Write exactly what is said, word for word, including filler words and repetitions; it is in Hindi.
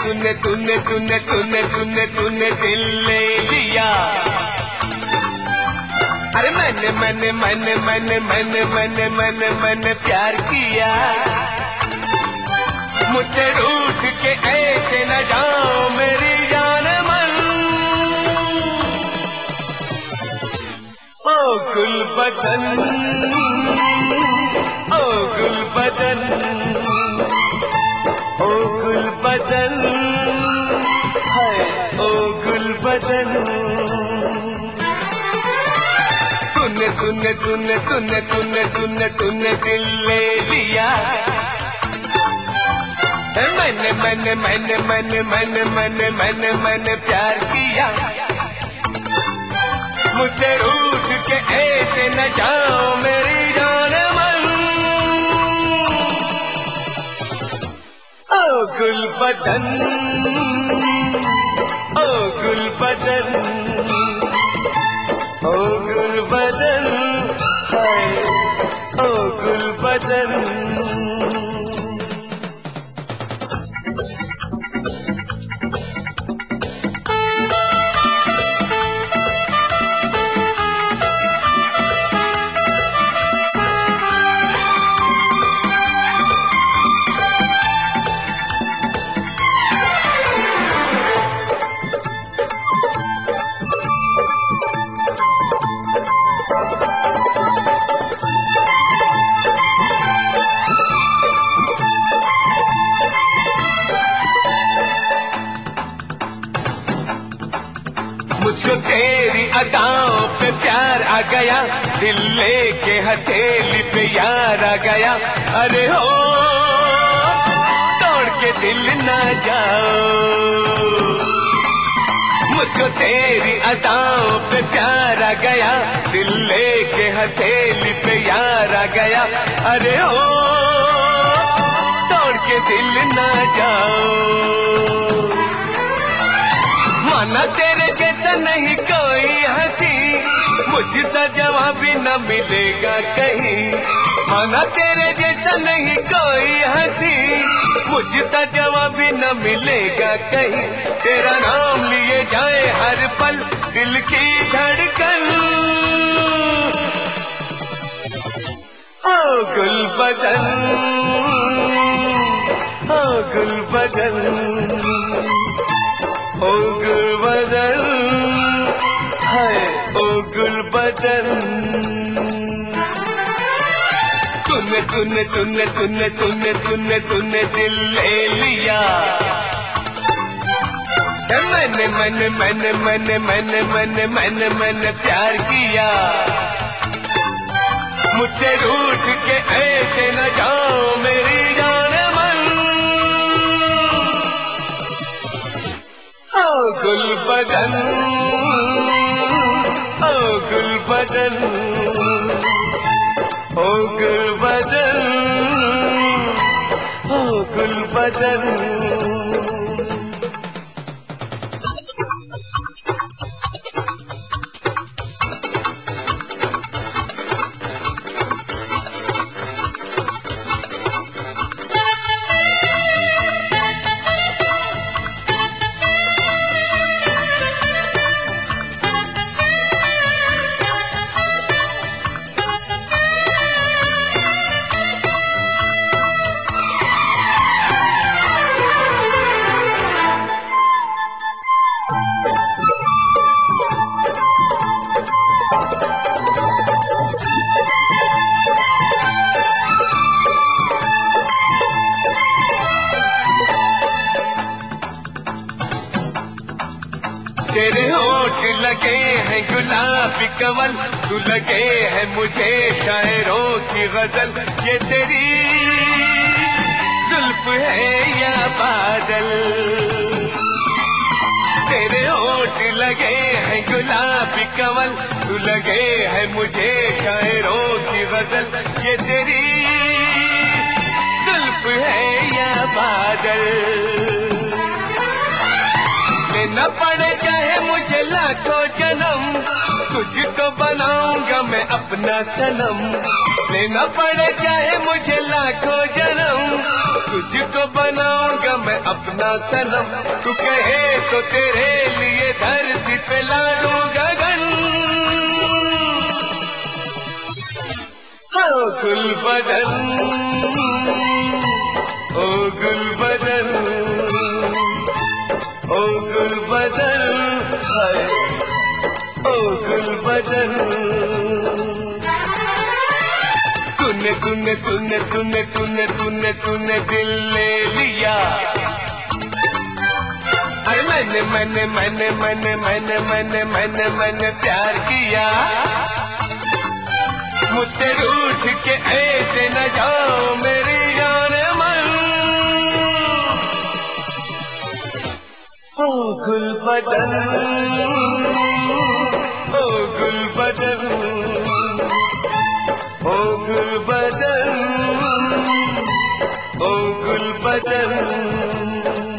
तूने तूने तूने तूने तूने तूने दिल ले लिया। अरे मैंने मैंने मैंने मैंने मैंने मैंने मैंने मैंने प्यार किया। मुझसे रूठ के ऐसे न जाओ मेरी जान मन। ओ गुलबदन ओ गुलबदन ओ गुलबदन है ओ गुलबदन। तूने तूने तूने तूने तूने तूने तूने दिल ले लिया। मैंने मैंने मैंने मैंने मैंने मैंने मैंने मैंने प्यार किया। मुझसे रूठ के ऐसे न जाओ मेरी जान मन। ओ गुलबदन ओ गुलबदन ओ गुलबदन हाय ओ गुलबदन। मुझको तेरी अदाओं पे प्यार आ गया। दिल लेके हथेली पे यार आ गया। अरे हो तोड़ के दिल ना जाओ। मुझको तेरी अदाओं पे प्यार आ गया। दिल लेके हथेली पे यार आ गया। अरे हो तोड़ के दिल ना जाओ। माना तेरे जैसा नहीं कोई हंसी। मुझसा जवाबी न मिलेगा कहीं। माना तेरे जैसा नहीं कोई हंसी। मुझसा जवाबी न मिलेगा कहीं। तेरा नाम लिए जाए हर पल दिल की धड़कन। ओ गुलबदन ओ गुलबदन ओ गुलबदन है ओ गुलबदन। तूने तूने तूने तूने तूने तूने तूने दिल ले लिया। मैंने मैंने मैंने मैंने मैंने मैंने मैंने मैंने प्यार किया। मुझसे रूठ के ऐसे न जाओ मेरी जान मन। ओ गुलबदन ओ गुलबदन ओ गुलबदन ओ गुलबदन। तेरे होठ लगे हैं गुलाबी कमल। तू लगे है मुझे शायरों की गजल। ये तेरी जुल्फ है या बादल। तेरे होठ लगे हैं गुलाबी कमल। तू लगे है मुझे शायरों की गजल। ये तेरी जुल्फ है या बादल। लेना पड़े चाहे मुझे लाखों जन्म। तुझको बनाऊंगा मैं अपना सनम, लेना पड़े चाहे मुझे लाखों जन्म, तुझको बनाऊंगा मैं अपना सनम। तू कहे तो तेरे लिए धरती पे ला दूं गगन। ओ गुल बदन, ओ गुल बदन, ओ गुल बदन, ओ गुल बदन। तूने तूने तूने तूने तूने तूने तूने दिल ले लिया। अरे मैंने मैंने मैंने मैंने मैंने मैंने मैंने मैंने प्यार किया। मुझसे रूठ के ऐसे न जाओ मेरी जान मन। ओ गुल बदन, ओ गुल बदन, ओ गुल बदन, ओ गुल बदन।